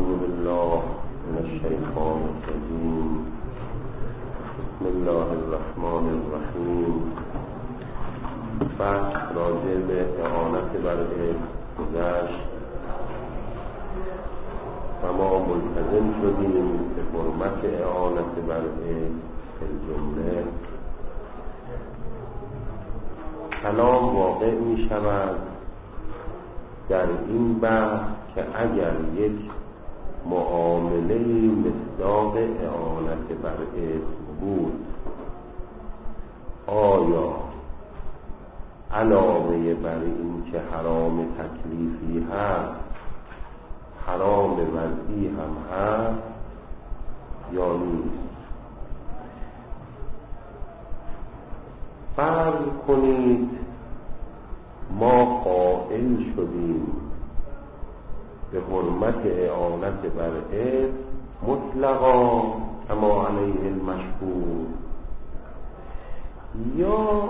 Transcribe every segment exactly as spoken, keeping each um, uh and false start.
أعوذ بالله من الشيطان الرجيم. بسم الله الرحمن الرحیم. بحث راجع به اعانت بر علم گذشت و ما ملتزم شدیم به حرمت اعانت بر علم فی الجمله. کلام واقع می شود در این بحث که اگر یک معامله مصداق اعانت بر اسم بود، آیا علاوه بر این که حرام تکلیفی هست حرام وضعی هم هست یا نیست؟ فرض کنید ما قائل شدیم به حرمت اعانت بر اسم مطلقا کما علیه المشهور، یا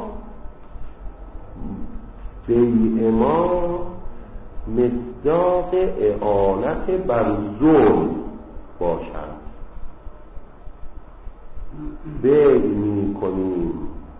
بیع ما مصداق اعانت بر ظلم باشد. بیع می کنیم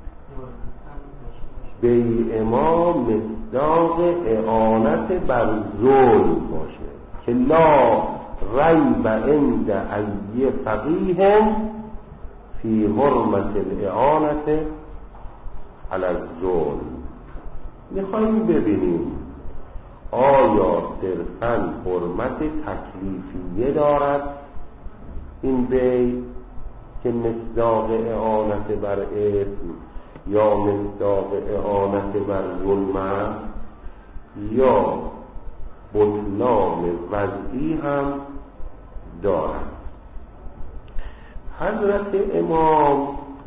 بیع ما مصداق اعانت بر ظلم باشه که لا ریب عند ای فقیه فی حرمت الاعانت علی الظلم. میخواییم ببینیم آیا صرفاً حرمت تکلیفیه دارد این بیع که مصداق اعانت بر اسم یا مصداق اعانت بر ظلم، یا بطلان وضعی هم دارد. حضرت امام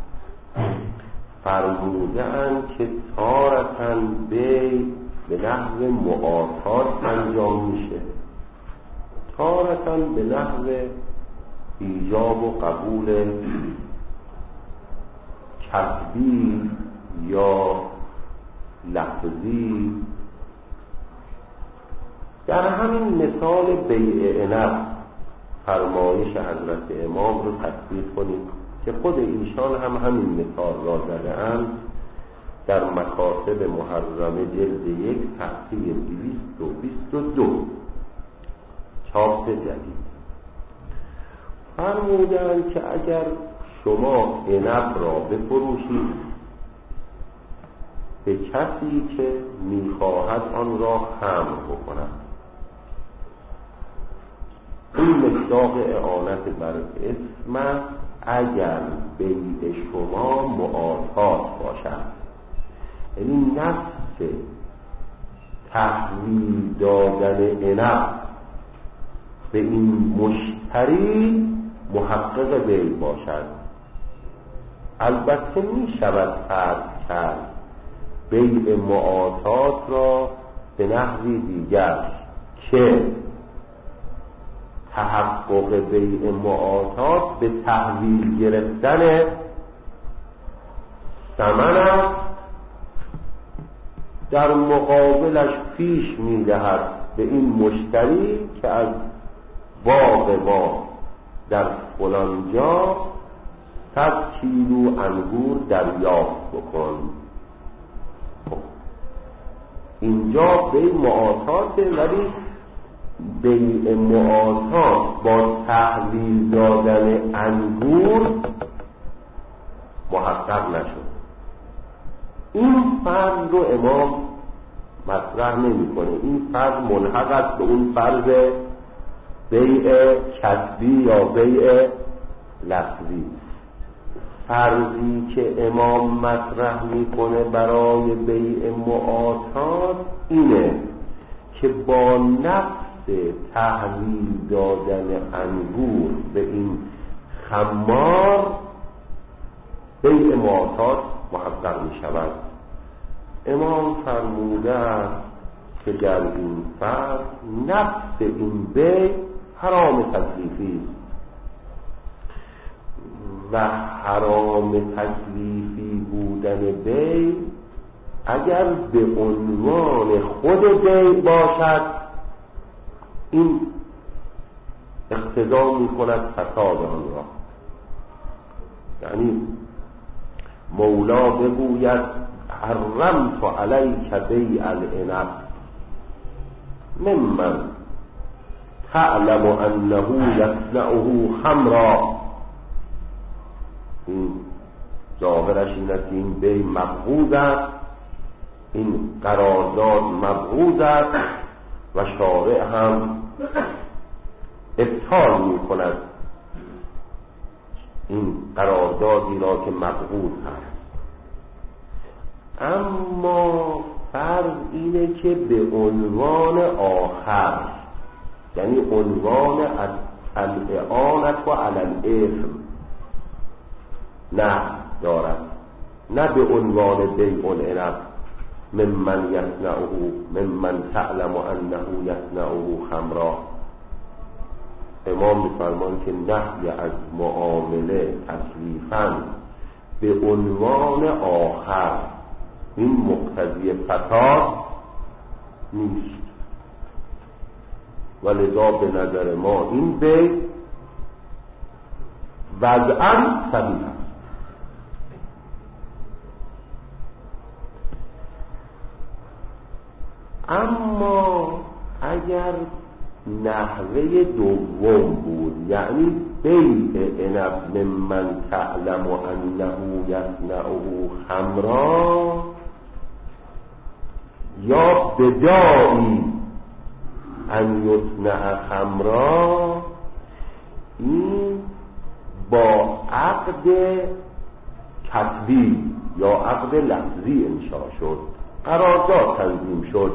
فرمودند که تارةً بیع به نحو معاطات انجام میشه، تارةً به نحو ایجاب و قبول کسبی یا لفظی. در همین مثال بیع عنب فرمایش حضرت امام رو تطبیق کنید که خود ایشان هم همین مثال را زده‌اند در مکاتب محرمه جلد یک صفحه دویست و بیست و دو چاپ جدید. فرمودند که اگر شما عنب را بفروشید به کسی که میخواهد آن را خمر بکند، این مصداق اعانت بر اسم اگر بیع شما معاطات باشد، یعنی نفس تحویل دادن عنب به این مشتری محقق بیع باشد. البته می شود فرض کرد بیع معاطات را به نحوی دیگر که تحقق بیع معاطات به تحویل گرفتن ثمن است، در مقابلش پیش می دهد به این مشتری که از باغ ما در فلان جا صد کیلو انگور دریافت بکن. خب اینجا بیع معاطات، ولی بیع معاطات با تحویل دادن انگور محقق نشد. این فرض رو امام مطرح نمی کنه. این فرض ملحق است به اون فرض بیع کسبی یا بیع لفظی. فرضی که امام مطرح میکنه برای بیع معاطات اینه که با نفس تحویل دادن انگور به این خمار بیع معاطات محقق می شود. امام فرموده که در این فرض نفس این بیع حرام تکلیفی و حرام تکلیفی بودن بیع اگر به عنوان خود بیع باشد این اقتضا می کند فساد آن را. یعنی مولا بگوید حرمت علیک بیع العنب ممن تعلم انه یصنعه خمرا. این ظاهرش این است که این بیع مبغوض است، این قرارداد مبغوض است و شارع هم ابطال می کند این قراردادی را که مبغوض است. اما فرض اینه که به عنوان آخر، یعنی عنوان الاعانة علی الاثم نه دارد، نه به عنوان بیع العنب ممن یصنعه ممن تعلم انه یصنعه خمرا. امام می‌فرمان که نهی از معامله تکلیفاً به عنوان آخر این مقتضی فساد نیست، ولذا به نظر ما این بیع وضعاً صحیح است. اما اگر نحوه دوم بود، یعنی بیع عنب ممن تعلم انه یصنعه خمرا یا بداعی ان یصنع خمرا، این با عقد کتبی یا عقد لفظی انشا شد، قرارداد تنظیم شد.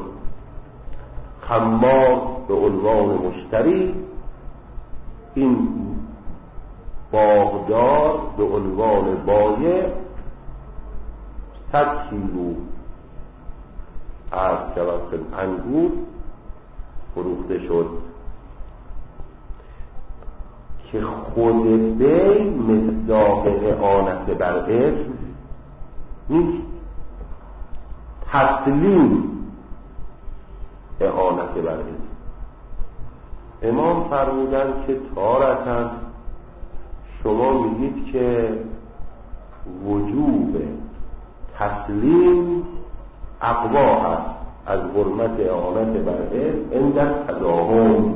خمار به عنوان مشتری، این باغدار به عنوان بایع صد کیلو از جواب انگور فروخته شد که خود بی مصداق اعانت بر اسم نیست، تسلیم اعانت بر اسم. امام فرمودن که تارتاً شما میگید که وجوب تسلیم اقوا است از حرمت اعانت بر اسم عند تضاهم.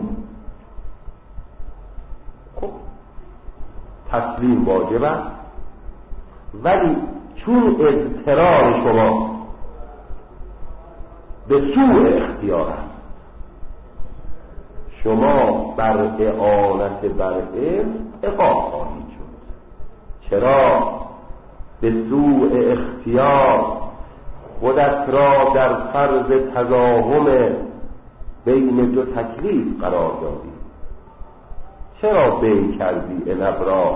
خب تسلیم واجب است، ولی چون اضطرار شما به سوء اختیار است، شما بر اعانت بر اسم عقاب خواهید شد. چرا؟ به سوء اختیار خودت را در فرض تضاهم بین دو تکلیف قرار دادی. چرا بیع کردی عنب را؟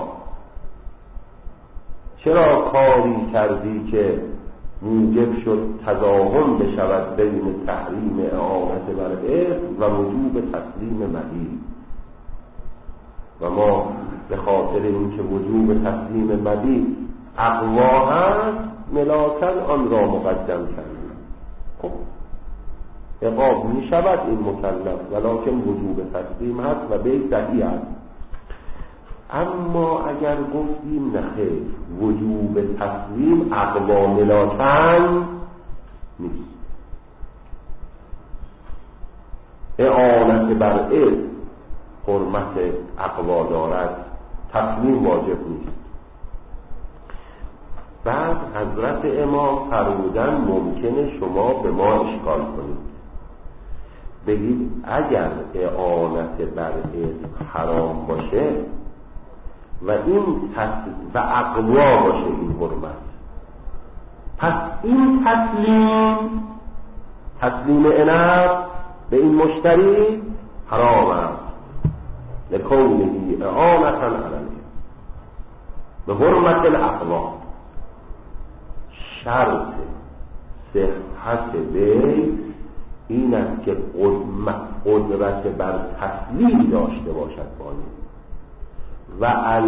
چرا کاری کردی که موجب شد تضاهم بشود بین تحریم اعانت بر اسم و وجوب تسلیم مدی؟ و ما به خاطر اینکه وجوب تسلیم مدی اقوا هست ملاکن آن را مقدم کردیم. خب عقاب می شود این مکلف، ولکن وجوب تسلیم هست و بیع صحیح است. اما اگر گفتیم نخیر، وجوب تسلیم اقوا ملاکن نیست، اعانت بر اسم حرمت اقوا دارد، تسلیم واجب نیست. بعد حضرت امام فرمودن ممکنه شما به ما اشکال کنید، بگید اگر اعانت بر اسم حرام باشه و این و اقوا باشه این حرمت، پس این تسلیم تسلیم عنب به این مشتری حرام است، لکونه اعانتا علیه به حرمت الاقوا. شرط صحت بیع این است که قدرت بر تسلیم داشته باشد بانی و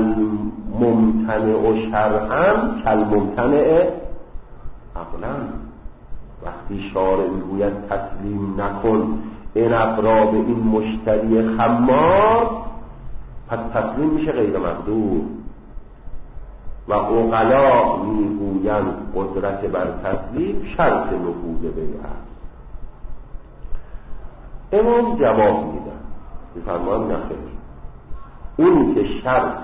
الممتنع شرعاً کالممتنع عقلاً. وقتی شارع میگوید تسلیم نکن عنب را به این مشتری خمار، پس تسلیم میشه غیر مقدور. و عقلا میگویند قدرت بر تسلیم شرط نفوذ بیعه است. امام جواب میدن میفرمایند نخیر، اون که شرط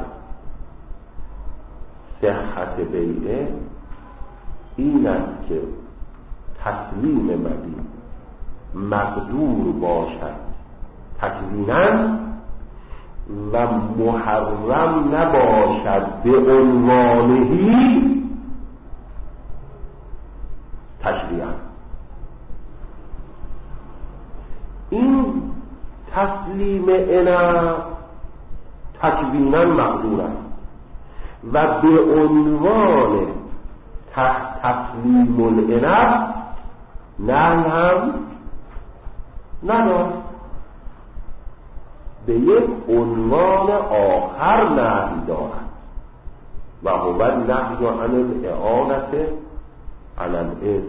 صحت بیعه این است که تسلیم مبیع مقدور باشد تکویناً و محرم نباشد به عنوانهی تشریعاً. این تسلیم عنب تکویناً مقدور است و به عنوان تسلیم العنب نه هم ندارد، به یک عنوان آخر نهی دارد و هو النهی عن الاعانة علی الاثم.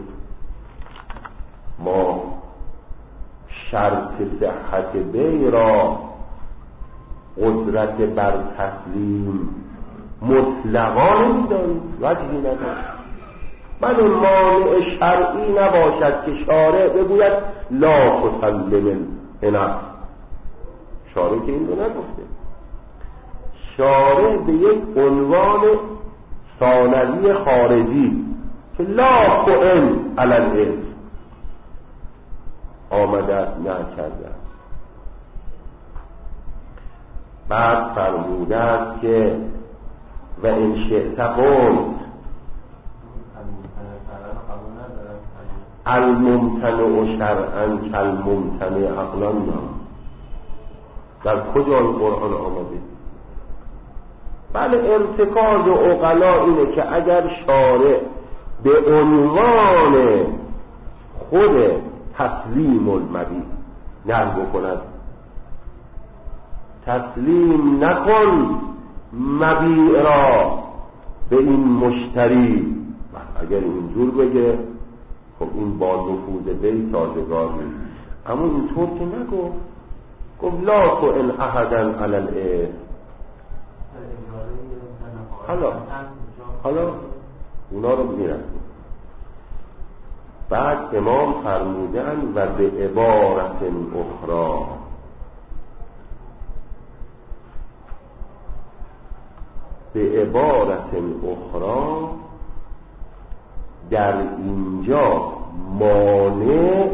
ما شرط صحت بیع را قدرت بر تسلیم مطلقا نمی‌دانیم، وجهی ندارد. بل مانع شرعی نباشد که شارع بگوید لا تسلم العنب. شارع که این رو نگفته، شارع به یک عنوان ثانوی خارجی که لا تعن علی الاثم آمده است نکرده. بعد فرموده است که و این شئت قلت الممتنع شرعا کالممتنع عقلا. در کجای قرآن آمده؟ بله، ارتکاز عقلا اینه که اگر شارع به عنوان خود تسلیم المبیع نهی بکند، تسلیم نکن مبیع را به این مشتری، اگر اینجور بگه خب این با نفوذ بیع سازگار نیست. اما اینطور که نگفت، گفت لا تعن احدا علی الاثم. حالا حالا اونا رو میرسیم. بعد امام فرمودن و به عبارت اخرى، به عبارت اخرى در اینجا مانع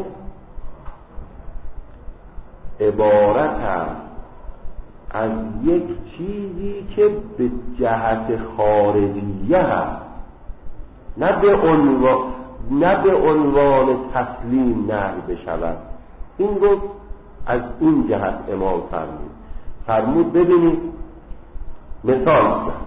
عبارت است از یک چیزی که به جهت خارجیه هست، نه به عنوان نه به عنوان تسلیم نهی بشود. این رو از این جهت امام فرمود فرمود ببینید مثال بزن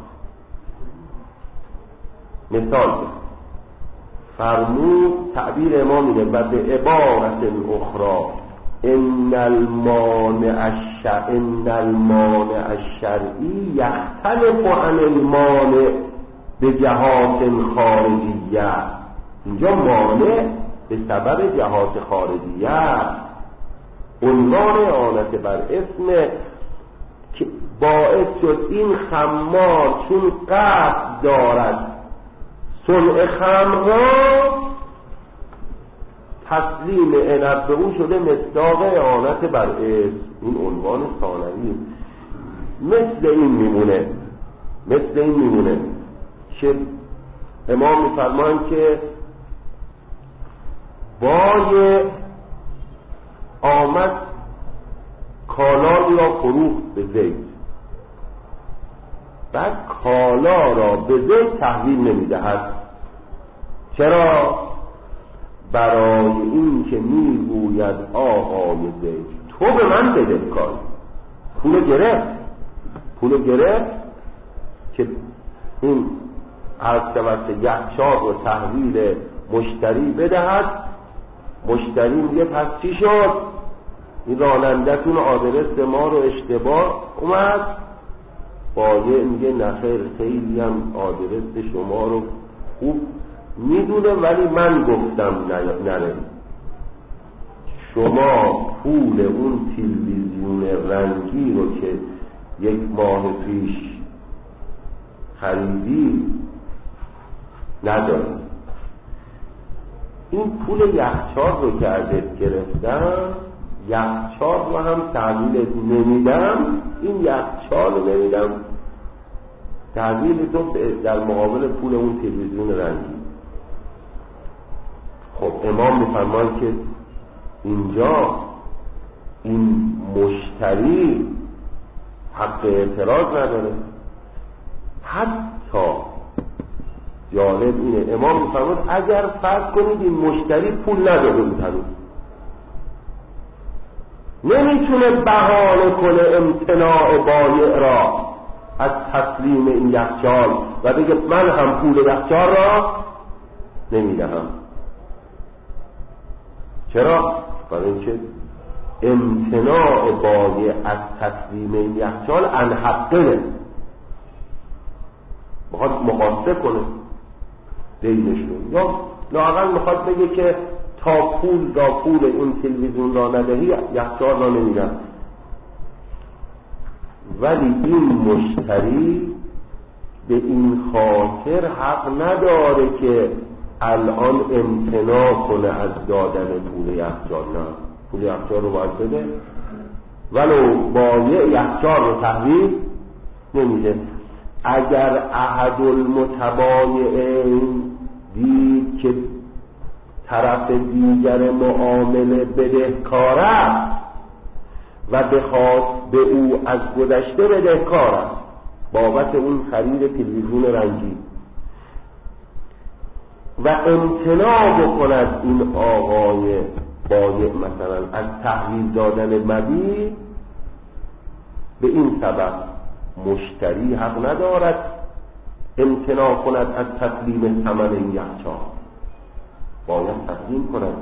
مثال بزن فرمود تعبیر امام اینه و به عبارت اخرى ان المانع الشرع ان المانع الشرعی یختلف عن المانع به جهات خارجیه. اینجا مانع به سبب جهات خارجیه، عنوان اعانت بر اسم که باعث شد این خمار چون قصد دارد صنع خمر را تسلیم عنب به او شده مصداق اعانت بر اسم. این عنوان ثانوی مثل این میمونه مثل این میمونه که امام میفرمایند که بای آمد کالایی را فروخت به زید، بعد کالا را به زید تحویل نمیدهد. چرا؟ برای این که میگوید آقای زید تو به من بدهکاری، پول گرفت پول گرفت که این از شود یخچال و تحویل مشتری بدهد. مشتری میگه پس چی شد؟ این رانندتون آدرس ما رو اشتباه اومد. بایع میگه نخیر، خیلی هم آدرس شما رو خوب میدونه ولی من گفتم نره. شما پول اون تلویزیون رنگی رو که یک ماه پیش خریدی نداری، این پول یخچال رو که ازت گرفتم یخچال رو هم تحویلت نمیدم، این یخچال رو نمیدم تحویل تو در مقابل پول اون تلویزیون رنگی. خب امام میفرماید که اینجا این مشتری حق اعتراض نداره. حتی جالب اینه امام میفرماید اگر فرض کنید این مشتری پول نداره بود هنوز، نمیتونه بهانه کنه امتناع بایع را از تسلیم این یخچال و بگه من هم پول یخچال را نمیدهم. چرا؟ برای اینکه امتناع بایع از تسلیم این یخچال عن حقه، میخواد مقاصه کنه دینشون، یا لااقل میخواد بگه که تا پول را پول این تلویزیون را ندهی یخچال را نمیدم. ولی این مشتری به این خاطر حق نداره که الان امتناع کنه از دادن پول یخچال. نه، پول یخچال رو باید بده، ولو بایع یخچال رو تحویل نمیده. اگر احد المتبایعین دید که طرف دیگر معامله بدهکار است و بخواست به او از گذشته بدهکار است بابت اون خرید تلویزیون رنگی و امتناع بکند این آقای بایع مثلا از تحویل دادن مبیع، به این سبب مشتری حق ندارد امتناع کند از تسلیم ثمن این یخچال، باید تسلیم کند.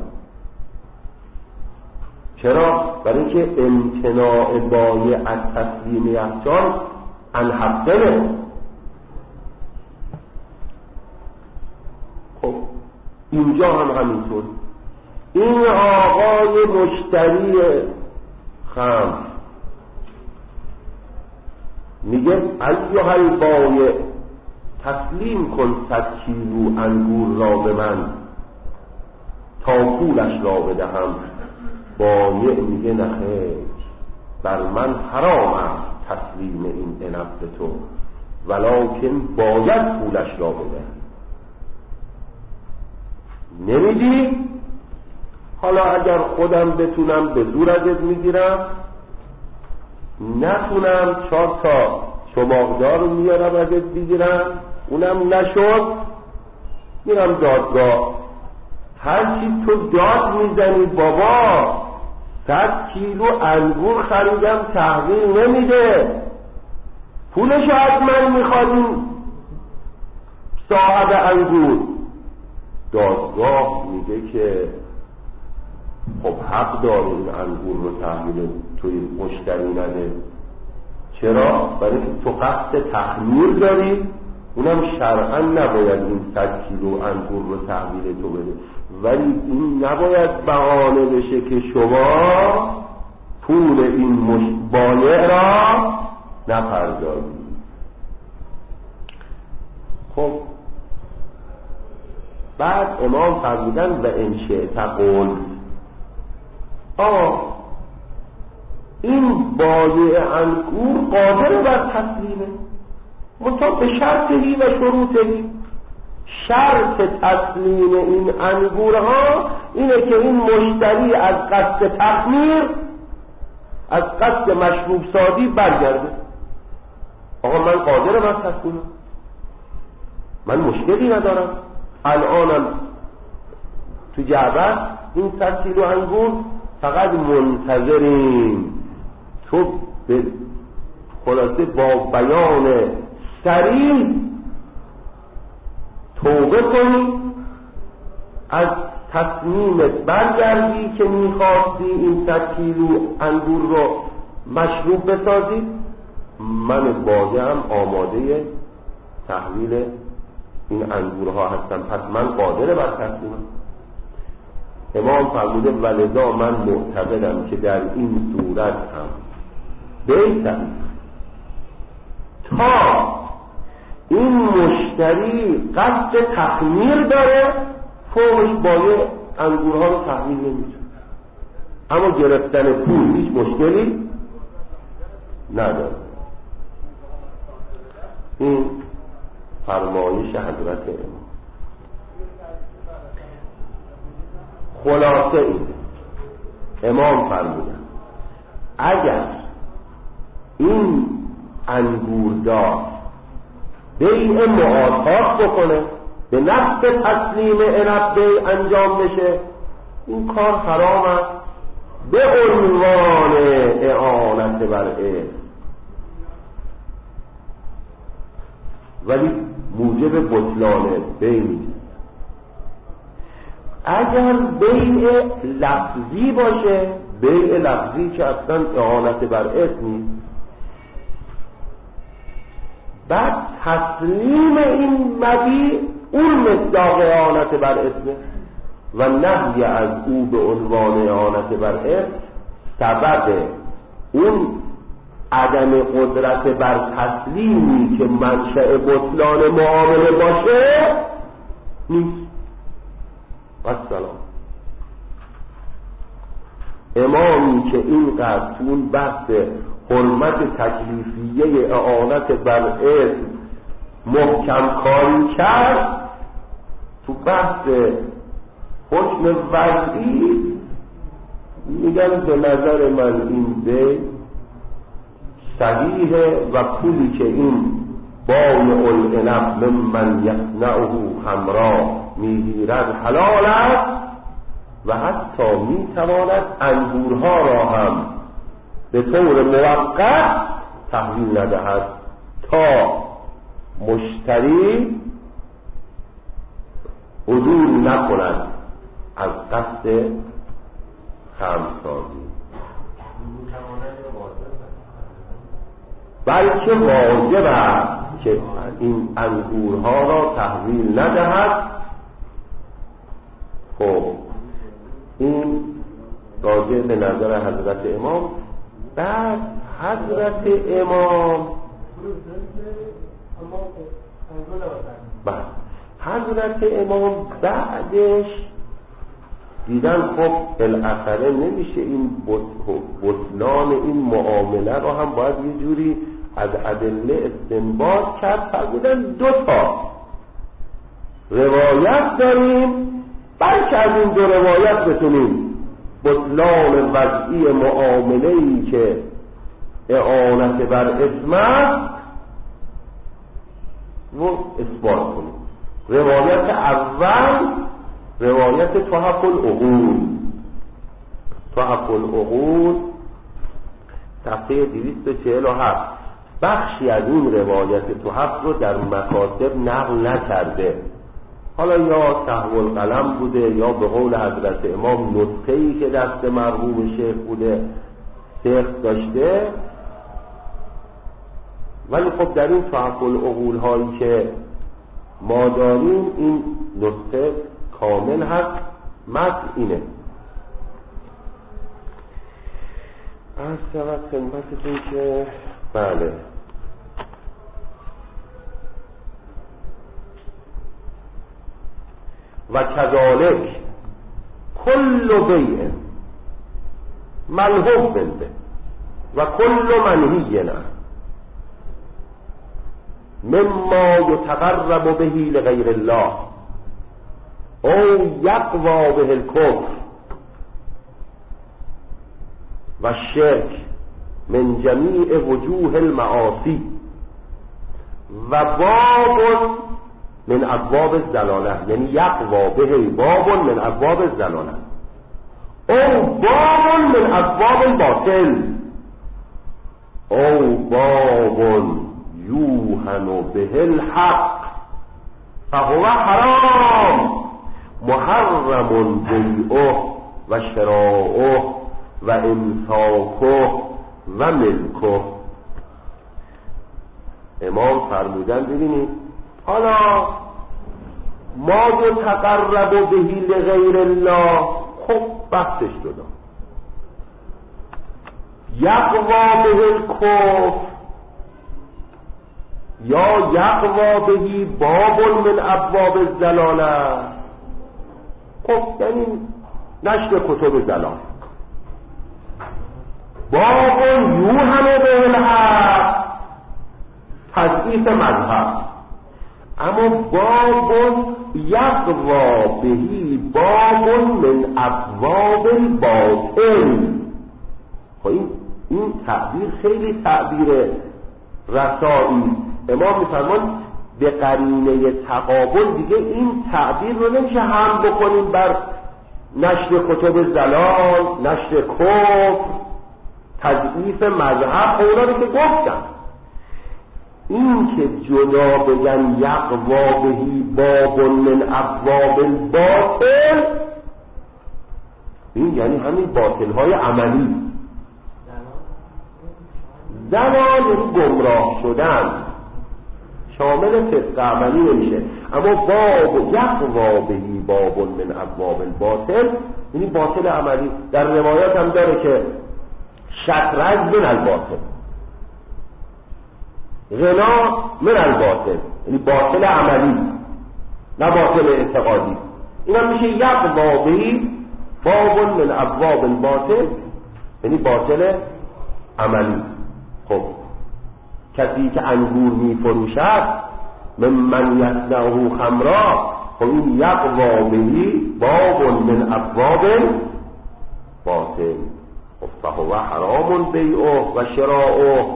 چرا؟ برای اینکه امتناع بایع از تسلیم یخچال عن حقه. خب اینجا هم همینطور این آقای مشتری خمر میگه ایها البایع تسلیم کن صد کیلو انگور را به من تا پولش را بدهم. بایع میگه نخیر، بر من حرام است تسلیم این عنب به تو، ولکن باید پولش را بده. نمیدی؟ حالا اگر خودم بتونم به زور ازت میگیرم، نتونم چهار تا چماقدار رو میارم ازت بگیرم، اونم نشد میرم دادگاه. هرچی تو داد میزنی بابا صد کیلو انگور خریدم تحویل نمیده، پولشو از من میخوادیم صاحب انگور. دادگاه میگه که خب حق داره این انگور رو تحویل توی مشتری نده. چرا؟ برای که تو قصد تخمیر داری، اونم شرعا نباید این صد کیلو انگور رو تحویل تو بده، ولی این نباید بهانه بشه که شما پول این مش... بایع را نپردازی. خب بعد امام فرمودن و ان شئت قل، آه این بایع انگور قادر بر تسلیمه، منتها به شرطی و شروطی. شرط تسلیم این انگورها اینه که این مشتری از قصد تخمیر، از قصد مشروب سازی برگرده. آقا من قادرم بر تسلیمم، من مشکلی ندارم، الانم تو جعبه این صد کیلو انگور فقط منتظریم تو به خلاصه با بیان صریح توبه کنی، از تصمیمت برگردی که میخواستی این صد کیلو انگور رو مشروب بسازی. من بایعم آماده تحویل این انگورها هستم، پس من قادر بر تسلیمم. امام فرموده ولذا من معتقدم که در این صورت هم بیتم تا این مشتری قصد تخمیر داره فوقش باید انگورها رو تحمیل نمیشه، اما گرفتن پول هیچ مشکلی نداره. این فرمایش حضرت امام. خلاصه این امام فرمودن اگر این انگوردار بیع معاطات بکنه به نفس تسلیم عنب بیع انجام بشه، این کار حرام است به عنوان اعانت بر اثم، ولی موجب بطلان بیع نیست. اگر بیع لفظی باشه، بیع لفظی که اصلا اعانت بر اثم نیست، بعد تسلیم این مبیع اون مصداق اعانت بر اثم و نهی از او به عنوان اعانت بر اثم سبب اون عدم قدرت بر تسلیمی که منشأ بطلان معامله باشه نیست. والسلام. امامی که اینقدر تو اون بحث حرمت تکلیفیه اعانت بر اثم محکم کاری کرد، تو بحث حکم وضعی میگن به نظر من این بیع صحیحه و پولی که این بایع العنب ممن یصنعه حمرا میگیرد حلال است و حتی میتواند انگورها را هم به طور موقت تحویل ندهد تا مشتری عدول نکند از قصد خمسازی، بلکه واجب است که این انگورها را تحویل ندهد. خب این راجع به نظر حضرت امام. بعد حضرت امام بعد حضرت امام بعدش دیدن خب بالاخره نمیشه این بطلان این معامله رو هم باید یه جوری از ادله استنباط کرد. فرمودن دو تا روایت داریم، بلکه از این دو روایت بتونیم بطلان وضعی معامله‌ای که اعانت بر اثم است و اثبات کنیم. روایت اول روایت تحف العقول، تحف العقول صفحه دویست و چهل و هفت. بخشی از این روایت تحف رو در مکاتب نقل نکرده، حالا یا سهو القلم بوده یا به قول حضرت امام نسخه‌ای که دست مرحوم شیخ بوده سخت داشته، ولی خب در این تحف العقول هایی که ما داریم این نسخه کامل هست. متن اینه. از سبب خدمتتون که بله و کذالک کل بیع ملحوظ به و کل منهی عنه مما یتقرب به لغیر الله او یقوی به الکفر و الشرک من جمیع وجوه المعاصی و باب من ابواب الضلاله، یعنی یقوی به باب من ابواب الضلاله او باب من ابواب الباطل او باب یوهن به الحق فهو حرام محرم بیعه و شراعه و امساکه و ملکه. امام فرمودن ببینید حالا ما جو تقرب بهی لغیر الله، خب بحثش دادم یقوا به الکفر یا یقوا بهی باب من ابواب الضلاله. خب یعنی نشر کتب ضلال. باب یوهم به الحق، تضعیف مذهب. اما باب یقوا بهی باب من ابواب الباطل. خب این این تعبیر خیلی تعبیر رسایی. امام میفرمان به قرینه تقابل دیگه این تعبیر رو نمیشه هم بکنیم بر نشر کتب ضلال، نشر کفر، تضعیف مذهب. اونا رو که گفتم، این که جدا بگن یقوا بهی باب من ابواب الباطل، این یعنی همین باطل های عملی. زلال یعنی گمراه شدن، شامل فسق عملی نمیشه. اما باب یقوا بهی باب من ابواب الباطل یعنی باطل عملی. در روایات هم داره که شطرنج من الباطل، غنا من الباطل، یعنی باطل عملی نه باطل اعتقادی. این هم میشه یقوا بهی باب من ابواب الباطل، یعنی باطل عملی. خب کسی که انگور می فروشد من من یصنعه خمرا، خب این یقوا بهی باب من ابواب الباطل. خب فهو حرام بیعه و شراعه.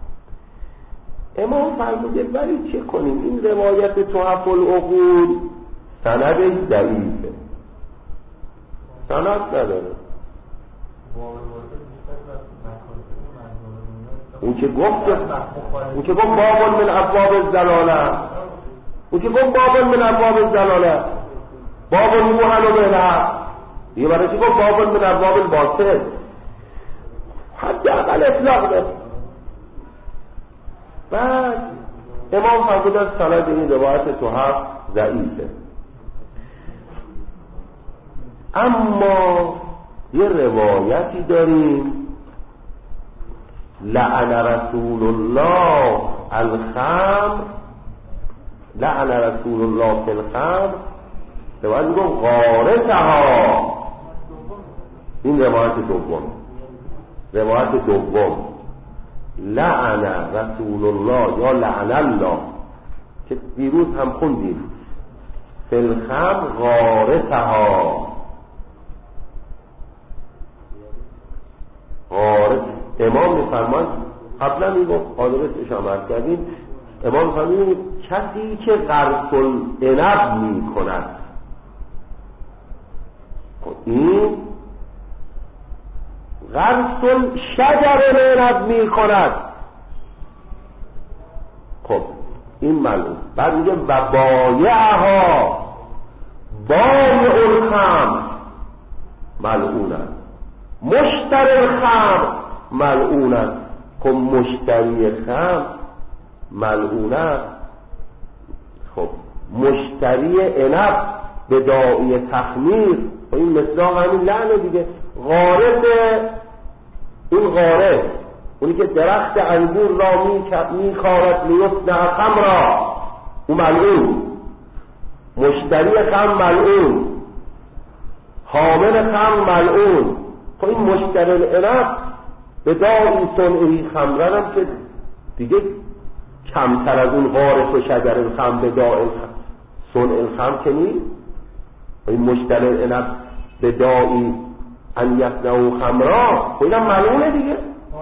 امام فرموده ولی چه کنیم؟ این روایت تحف العقول سندش ضعیفه، سند نداره. اون که گفت اون که گفت باب من ابواب الضلاله، اون که گفت باب من ابواب الضلاله، باب یوحنا به الحق، یه برای چی گفت باب من ابواب الباطل؟ حداقل اطلاق ده. بعد امام فرمودن سند این روایت تحف ضعیفه. اما یه روایتی داریم لعن رسول الله الخمر، لعن رسول الله فی الخمر، روایت میگه غارتها. این روایت دوم، روایت دوم لعن رسول الله یا لعن الله که دیروز هم خوندیم فی الخمر غارتها. غارت امام میفرمان، قبلا میگفت آدرس اشامت کردیم، امام میفرمان کسی که غرس العنب میکند، این غرس الشجر العنب میکند. خب این ملعون. بعد میگه و بایعها بایع الخمر ملعون است، مشتری الخمر ملعون است. خب مشتری خمر ملعون است. خب مشتری عنب به داعی تخمیر، و این مصداق همین لعنه دیگه. غارت، این غارت اونی که درخت انگور را می کارد لیصنع خمرا، اون ملعون. مشتری خمر ملعون، حامل خمر ملعون. خب این مشتری العنب به داعی صنعی خمرن هم که دیگه کمتر از اون غارت و شجر الخمر به داعی صنع الخمر که نیست. این مشتری العنب به داعی ان یصنعوا خمرا، خب اینم ملعونه دیگه.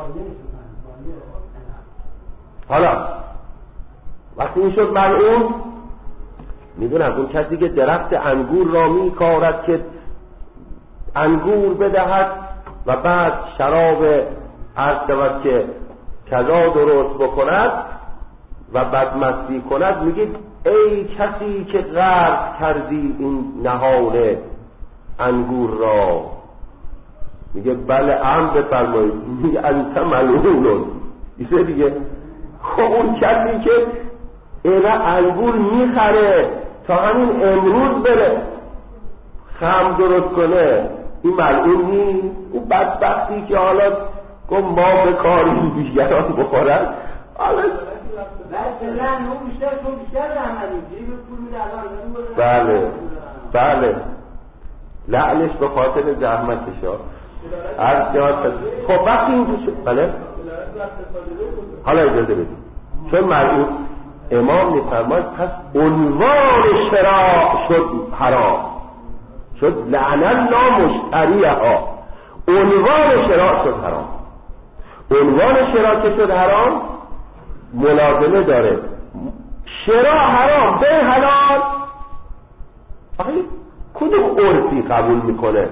حالا وقتی این شد ملعون، میدونم اون کسی که درخت انگور را میکارد که انگور بدهد و بعد شراب عرض شود که کذا درست بکند و بدمستی کند، میگه ای کسی که غرق کردی این نهال انگور را، میگه بله ام بفرمایید، میگه انت ملعون. ایسه دیگه خب اون کسی که اینا انگور میخره تا همین امروز بره خم درست کنه، این ملعون نیست؟ اون بدبختی که حالا گفت ما به کاری دیگران بخورن، حالا بله بله لعنش به خاطر زحمتش ها هر جا خب وقتی این شد بله حالا اجازه بدید چون مرعوب امام میفرماید پس عنوان شراع شد حرام شد لعن الله مشتریها عنوان شراع شد حرام عنوان شراع که شد حرام ملازمه داره شراع حرام به حلال آخه کدوم عرفی قبول میکنه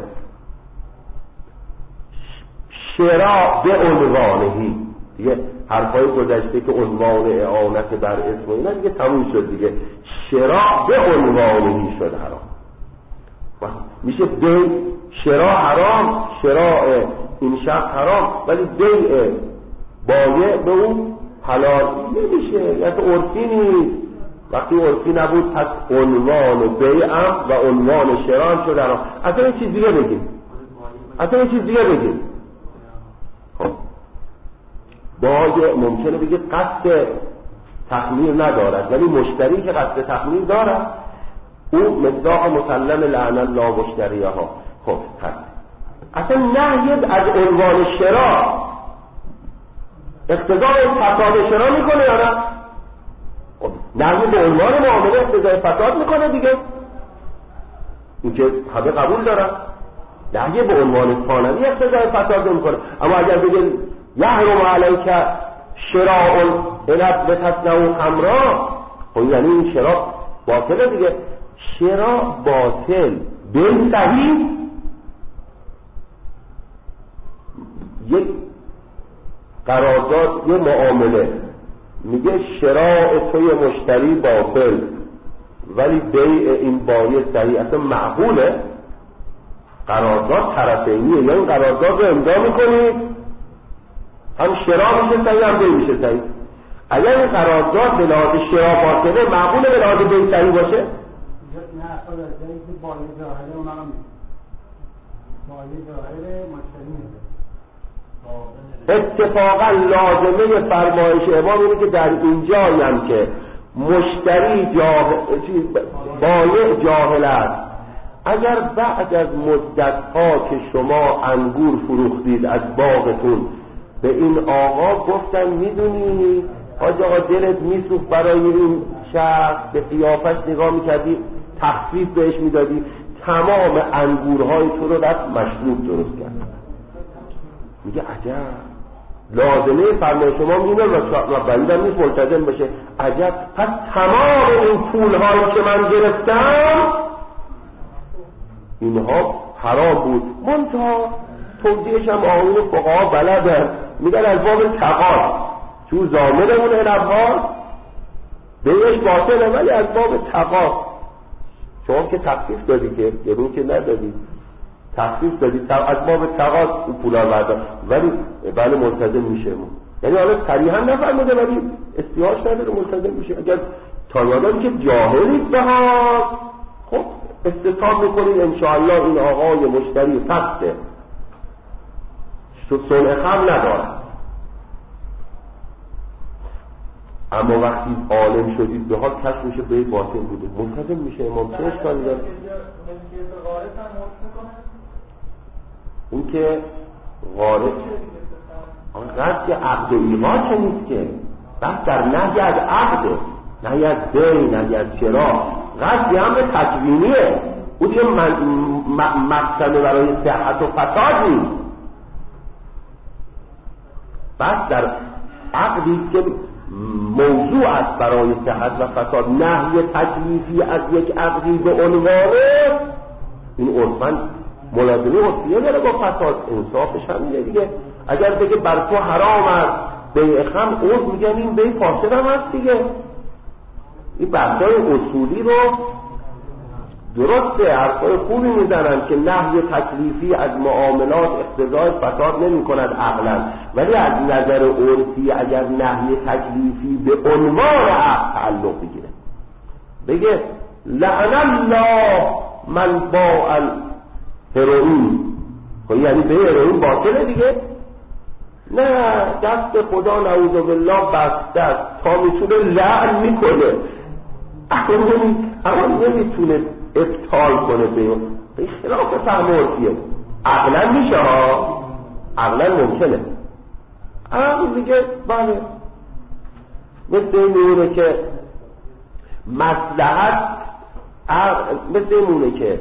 شراع به عنوانهی دیگه حرفای گذشته که عنوان اعانت بر اسم و اینا دیگه تموم شد دیگه شراع به عنوانهی شد حرام میشه بیع شراع حرام شراع این شخص حرام ولی بیع بایع به اون حلال نمیشه یعنی عرفی نیست وقتی عرفی نبود پس عنوان بیعم و عنوان شراع شد حرام اصلا یه چیز دیگه بگیم اصلا یه چیز دیگه بگیم خب بایع ممکنه بگه قصد تخمیر ندارد ولی مشتری که قصد تخمیر دارد او مصداق مسلم لعن الله مشتریها خب هست اصلا نهی از عنوان شراع اقتضای فساد شراع میکنه یا نه؟ نهی به عنوان معامله اقتضای فساد میکنه دیگه این که همه قبول دارن نهی به عنوان ثانوی اقتضای فساد نمیکنه اما اگر بگه یحرم علیک شراء العنب لتصنع خمرا خب یعنی این شراء باطله دیگه شراء باطل به صحیح یک قرارداد یه معامله میگه شراء توی مشتری باطل ولی بیع این بایع صحیح اصلا معقوله قرارداد طرفینیه یا این قرارداد رو امضا میکنید هم شراء میشه صحیح هم بیع میشه صحیح اگر این قرارداد به لحاظ شراء باطله معقوله به لحاظ بیع صحیح باشه نه خود از جایی که بایع ظاهره اونها رو میده بایع ظاهره مشتری میده اتفاقا لازمه فرمایش امام اینه که در اینجایی هم که مشتری جاهل بایع جاهل است اگر بعد از مدت‌ها که شما انگور فروختید از باغتون به این آقا گفتن میدونی حاج آقا دلت میسوخت برای این شخص به قیافش نگاه میکردی تخفیف بهش میدادی تمام انگورهای تو رو رفت مشروب درست کرد میگه عجب لازمه فرمای شما اینه و بعیدم نیست ملتزم بشه عجب پس تمام این پولهایی که من گرفتم اینها حرام بود منتها توضیحش هم آقایون فقها بلدن میگن از باب تقاض تو ضامنمون عنبها بهش باطله ولی از باب تقاض شما که تخفیف دادی که گرون که ندادی تخفیف دادی از باب تقاض اون پولا برداشت ولی بله ملتزم میشه ما یعنی حالا صریحا نفرموده ولی استیاش نداره ملتزم میشه اگر تا یادم که جاهلید به ها خب استثاب میکنید انشاءالله این آقای مشتری فسته صنع خم نداره اما وقتی عالم شدید به ها کشف میشه به باطل بوده ملتزم میشه امام چه اشکالی داره اون که غارب قصد عقد و ایقاع که نیست که بس در نهی از عقد نهی از بی نهی از شراء قصد هم به تکوینیه اون که مقصد برای صحت و فساد نیست بس در عقدی که موضوع است برای صحت و فساد نهی تکلیفی از یک عقدی به عنوانه این عرفاً ملازمه وصیه داره با فساد انصافش هم میگه دیگه اگر بگه بر تو حرام است بیع خمر اون میگن این بیع فاسد هم هست دیگه این بحثای اصولی رو درسته حرفای خوبی میزنن که نهی تکلیفی از معاملات اقتضای فساد نمی کند عقلا ولی از نظر عرفی اگر نهی تکلیفی به عنوان عقد تعلق بگیره بگه لعن الله من باع هروئین خب یعنی به هروئین باطله دیگه نه دست خدا نعوذ بالله بسته است تا میتونه لعن میکنه، اما نمیتونه ابطال کنه. به خلاف فهم عرفیه. عقلا میشه ها، عقلا ممکنه. عقل میگه بله، مثل اینونه که مصلحت، مثل اینونه که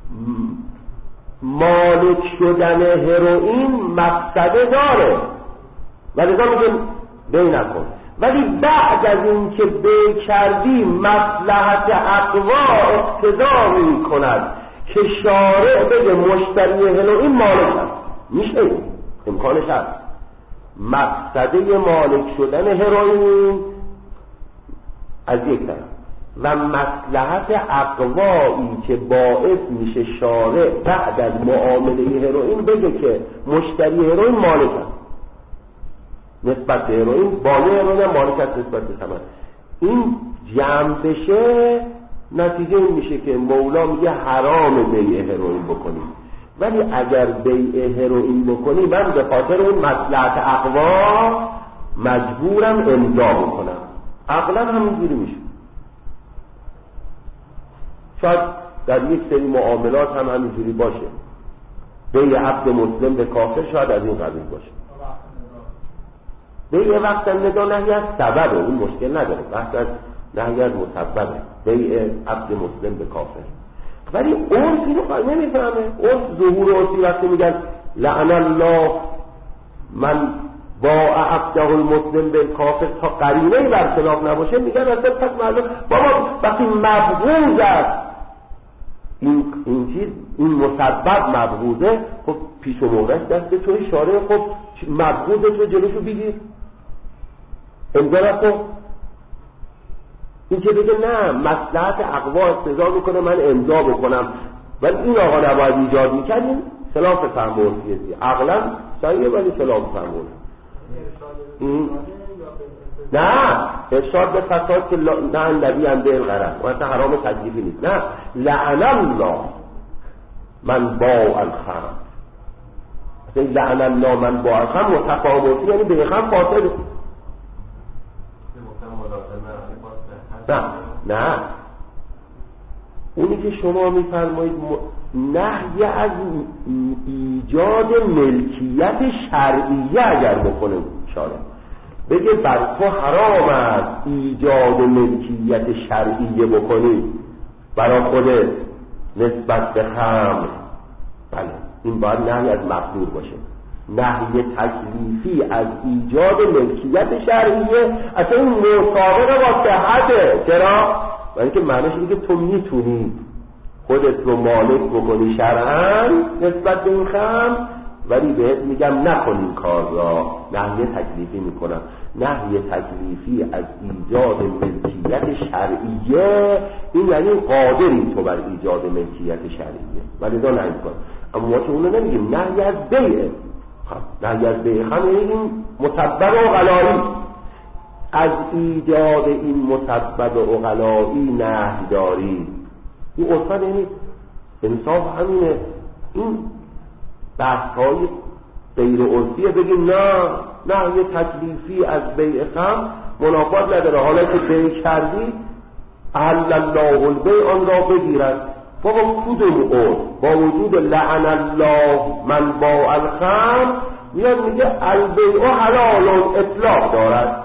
مالک شدن هروئین مقصده داره و لذا میگه بی نکن، ولی بعد از این که بی کردی مصلحت اقوا اقتضا می کند که شارع بگه مشتری هروئین مالک هست، میشه این امکانش هست. مقصده مالک شدن هروئین از یک طرف و مصلحت اقوایی که باعث میشه شارع بعد از معامله هروئین بگه که مشتری هروئین مالک هست نسبت به هروئین، بالای هروئین مالک هست نسبت به ثمن. این جمع بشه نتیجه این میشه که مولا میگه حرام بیع هروئین بکنی، ولی اگر بیع هروئین بکنی من به خاطر اون مصلحت اقوا مجبورم امضا بکنم. عقلا همینجوری میشه. شاید در یک سری معاملات هم همینجوری باشه، بیع عبد مسلم به کافر شاید از این قبیل باشه. بیع وقت ندا نهی از سببه، اون مشکل نداره، وقت از نهی از مسببه، بیع عبد مسلم به کافر. ولی عرف اینو نمیفهمه. عرف ظهور عرفی وقتی میگن لعن الله من با عبده المسلم به کافر تا قرینه برخلاف نباشه، میگن اصلا پس معلوم بابا وقتی مبغوض است این این چیز، این مسبب مبغوضه، خب پیش و موقعش دست توی شارع، خب مبغوض تو جلوشو بگیر امضا نکن. این که بگه نه مصلحت اقوا اقتضا میکنه من امضا بکنم، ولی این آقا نباید ایجاد میکردیم، خلاف فهم عرفیه. عقلا صحیحه ولی خلاف فهم عرفیه. نه ارشاد به فساد که نه نبی هم به غرض و اصلا حرام تکلیفی نیست. نه لعن الله من با الخمر، اصلا لعن الله من با الخمر متفاوتی، یعنی به خمر فاسد. نه نه اونی که شما میفرمایید نهی از ایجاد ملکیت شرعیه اگر بکنه شارع بگه بر تو حرام است ایجاد ملکیت شرعیه بکنی برای خودت نسبت به خمر، بله این باید نهی از مقدور باشه. نهی تکلیفی از ایجاد ملکیت شرعیه اصلا این مسابقه با صحته. چرا؟ برای اینکه معنیش اینه که تو میتونی خودت رو مالک بکنی شرعاً نسبت به این خمر، ولی بهت میگم نکن این کار را، نهی تکلیفی میکنم. نهی تکلیفی از ایجاد ملکیت شرعیه این یعنی قادری تو بر ایجاد ملکیت شرعیه، ولی دا نهی کن. اما ما که اونو نمیگیم نهی از بیعه. نهی از بیعه خم یعنی این مسبب و غلایی، از ایجاد این مسبب و غلایی نهی داری. این اصلا یعنی انصاف همینه. این بحث های غیر عرفیه بگیم نه نه یه تکلیفی از بیع خمر منافات نداره، حالا که بیع کردی احل الله البیع آن را بگیرد. بابا کدوم عرف با وجود لعن الله من با الخمر میاد میگه البیع حلال اطلاق دارد؟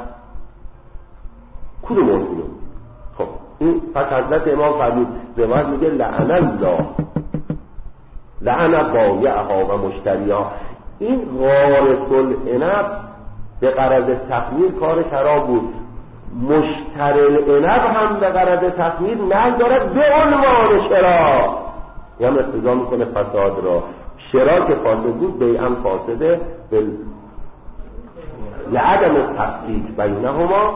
کدوم عرف اینو؟ خب این پس حضرت امام فرمود روایت میگه لعن الله لعن بایعها و مشتریها. این غارس العنب به غرض تخمیر کار خراب بود، مشتری العنب هم به غرض تخمیر ندارد به عنوان شرا، یا هم اقتضا میکنه فساد را. شرا که فاسد بود بیعم فاسده بل... لعدم تفریق بینهما.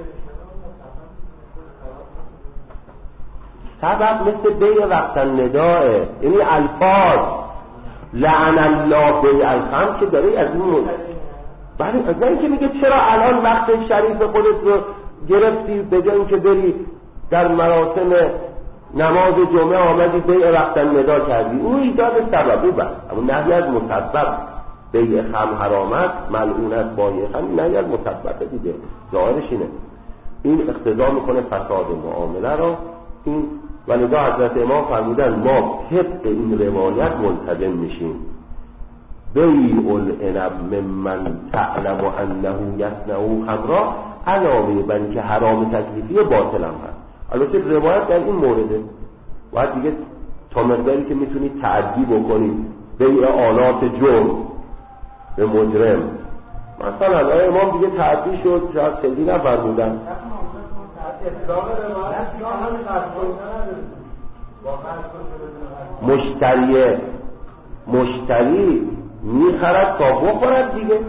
سبب مثل بیع وقت النداء، یعنی الفاظ لعن الله بیع الخمر که داره از این مورد. بله از این که میگه چرا الان وقت شریف خودت رو گرفتی به جای اینکه بری در مراسم نماز جمعه آمدی بیع وقت النداء کردی، اون ایجاد سبب بود، اما نهی از مسبب. بیع خمر حرامت، ملعونت بایع خمر، نگر مطبقه دیگه، ظاهرش اینه. این اقتضا میکنه فساد معامله را. این ولذا حضرت امام فرمودن ما طبق این روایت ملتزم میشیم. بیع العنب ممن تعلم انه یصنع خمرا، علاوه بر اینکه حرام تکلیفی باطل هم هست. البته روایت در این مورده باید دیگه تا مقداری که میتونید تعدی بکنید بیع آلات جرم به مجرم، مثلا الان امام دیگه تعدی شد، شاید خیلی نفرمودن. مشتریه مشتری میخرد تا بخورد دیگه.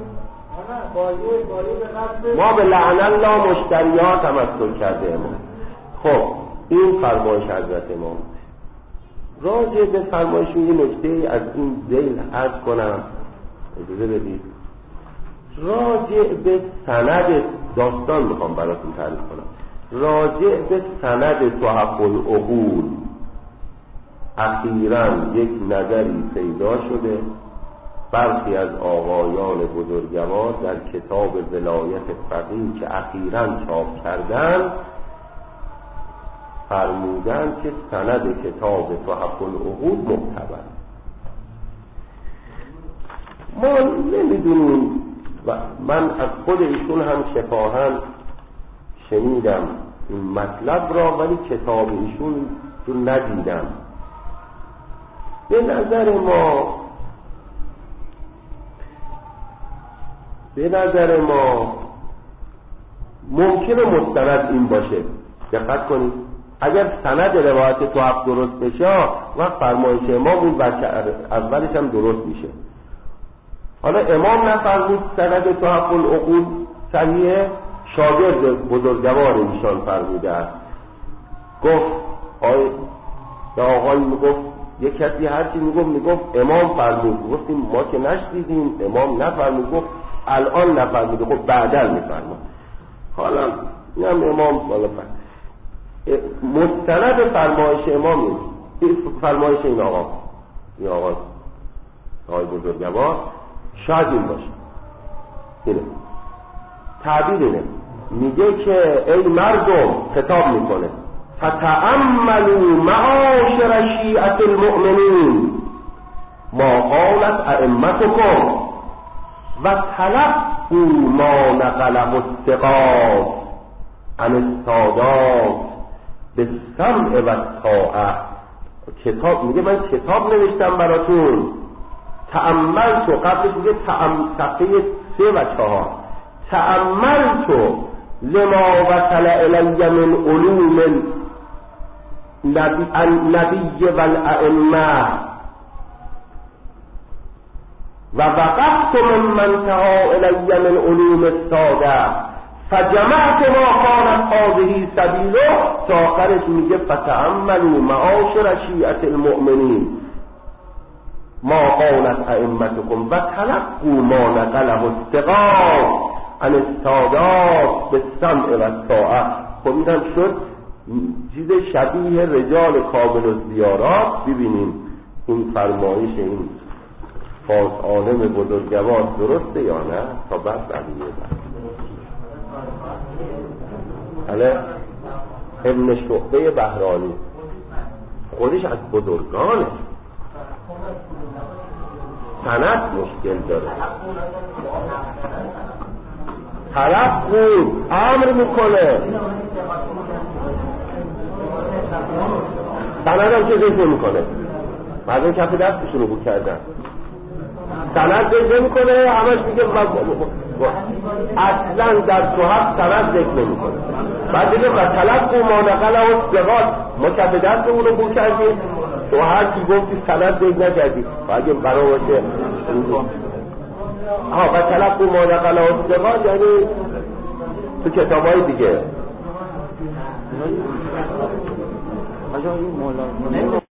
ما به لعن الله مشتریات تمثل کرده امام. خب این فرمایش حضرت امام. راجع به فرمایشون یه نکته از این ذیل عرض کنم، اجازه بدید. راجع به سند داستان میخوام براتون تعریف کنم. راجع به سند تحف العقول اخیراً یک نظری پیدا شده. برخی از آقایان بزرگوار در کتاب ولایت فقیه که اخیراً چاپ کردن فرمودن که سند کتاب تحف العقول معتبر. ما نمیدونیم و من از خود ایشون هم شفاهاً شنیدم این مطلب را، ولی کتاب ایشون رو ندیدم. به نظر ما به نظر ما ممکنه مستند این باشه. دقت کنید، اگر سند روایت تحف درست بشه وقت فرمایش امام اون بچه اولش هم درست میشه. حالا امام نفرمود سند تحف العقول صحیحه، شاگرد بزرگوار ایشان فرموده است. گفت آی به آقای میگفت یک کسی هرچی میگفت میگفت امام فرمود. گفتیم ما که نشنیدیم، امام نفرمود. گفت الان نفرموده، خب بعدا میفرمود. حالا اینم امام بالا فرمود. مستند فرمایش امام این فرمایش این آقا این آقا آقای بزرگوار شاید این باشه. اینه تعبیر اینه، میگه که ای مردم، خطاب میکنه فتأملوا معاشر شیعة المؤمنین ما قالت ائمتكم و تلقوا ما نقله الثقات عن السادات بالسمع و الطاعة. کتاب میگه من کتاب نوشتم براتون. تأمل تو قبلش میگه صفحه سه و چهار تأمل تو لما وصل الی من علوم النبی و الائمه و وقفت من منتهى الی من علوم الساده فجمعت ما كانت هذه سبیله. تا آخرش میگه فتأملوا معاشر شیعة المؤمنین ما قالت ائمتكم و تلقوا ما نقله الثقات عن السادات بالسمع و الطاعة. خب اینم شد چیز شبیه رجال کامل الزیارات. ببینیم این فرمایش این فاز عالم بزرگوار درسته یا نه، تا بعد بقیه بعد. حالا ابن شعبه بهرانی خودش از بزرگانه، سند مشکل داره. طرف بود امر میکنه، سند هم چه ذکر میکنه، مردم کف دستشون رو بود کردن. سند ذکر میکنه، همش میگه اصلا در تحف سند ذکر نمیکنه. بعد دیگه و طلب و مانقل و استقاد ما کف دستمون رو بود کردیم. تو هر کی گفتی سند ذکر نکردی و اگه برای باشه ها و طلب و مانقل و استقاد یعنی تو کتاب های دیگه.